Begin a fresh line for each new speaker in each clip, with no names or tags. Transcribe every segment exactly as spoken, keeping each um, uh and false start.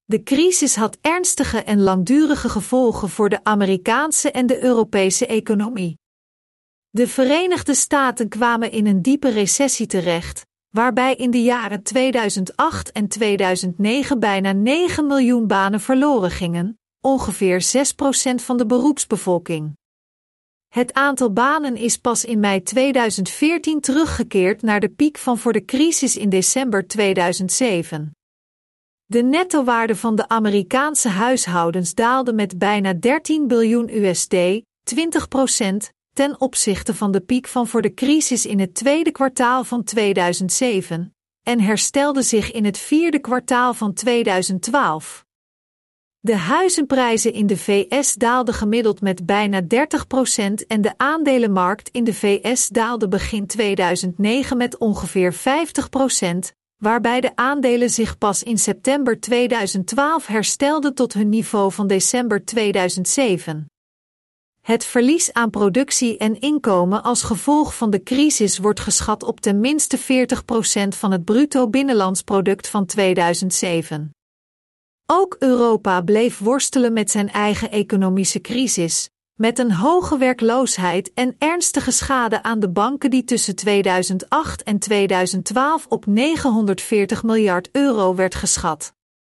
De crisis had ernstige en langdurige gevolgen voor de Amerikaanse en de Europese economie. De Verenigde Staten kwamen in een diepe recessie terecht, waarbij in de jaren tweeduizend acht en tweeduizend negen bijna negen miljoen banen verloren gingen, ongeveer zes procent van de beroepsbevolking. Het aantal banen is pas in mei tweeduizend veertien teruggekeerd naar de piek van voor de crisis in december tweeduizend zeven. De nettowaarde van de Amerikaanse huishoudens daalde met bijna dertien biljoen U S D, twintig procent, ten opzichte van de piek van voor de crisis in het tweede kwartaal van tweeduizend zeven, en herstelde zich in het vierde kwartaal van tweeduizend twaalf. De huizenprijzen in de V S daalden gemiddeld met bijna dertig procent en de aandelenmarkt in de V S daalde begin tweeduizend negen met ongeveer vijftig procent, waarbij de aandelen zich pas in september tweeduizend twaalf herstelden tot hun niveau van december tweeduizend zeven. Het verlies aan productie en inkomen als gevolg van de crisis wordt geschat op ten minste veertig procent van het bruto binnenlands product van tweeduizend zeven. Ook Europa bleef worstelen met zijn eigen economische crisis, met een hoge werkloosheid en ernstige schade aan de banken die tussen tweeduizend acht en tweeduizend twaalf op negenhonderdveertig miljard euro werd geschat.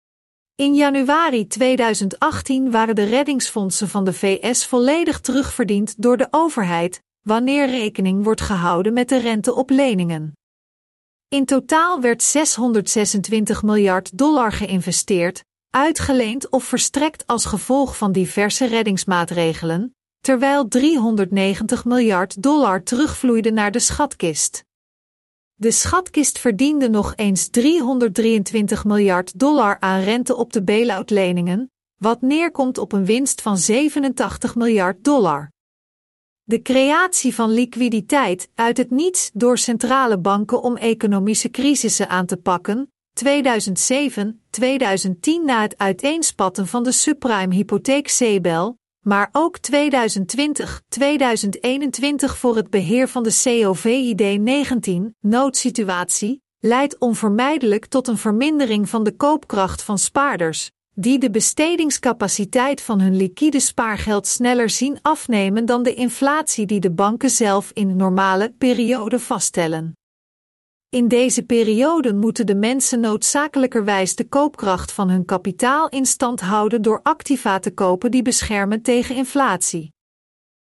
In januari tweeduizend achttien waren de reddingsfondsen van de V S volledig terugverdiend door de overheid, wanneer rekening wordt gehouden met de rente op leningen. In totaal werd zeshonderdzesentwintig miljard dollar geïnvesteerd, uitgeleend of verstrekt als gevolg van diverse reddingsmaatregelen, terwijl driehonderdnegentig miljard dollar terugvloeide naar de schatkist. De schatkist verdiende nog eens driehonderddrieëntwintig miljard dollar aan rente op de bail-out-leningen, wat neerkomt op een winst van zevenentachtig miljard dollar. De creatie van liquiditeit uit het niets door centrale banken om economische crisissen aan te pakken, tweeduizend zeven, tweeduizend tien na het uiteenspatten van de subprime-hypotheek-C-bel, maar ook tweeduizend twintig, tweeduizend eenentwintig voor het beheer van de COVID negentien noodsituatie, leidt onvermijdelijk tot een vermindering van de koopkracht van spaarders, die de bestedingscapaciteit van hun liquide spaargeld sneller zien afnemen dan de inflatie die de banken zelf in normale perioden vaststellen. In deze periode moeten de mensen noodzakelijkerwijs de koopkracht van hun kapitaal in stand houden door activa te kopen die beschermen tegen inflatie.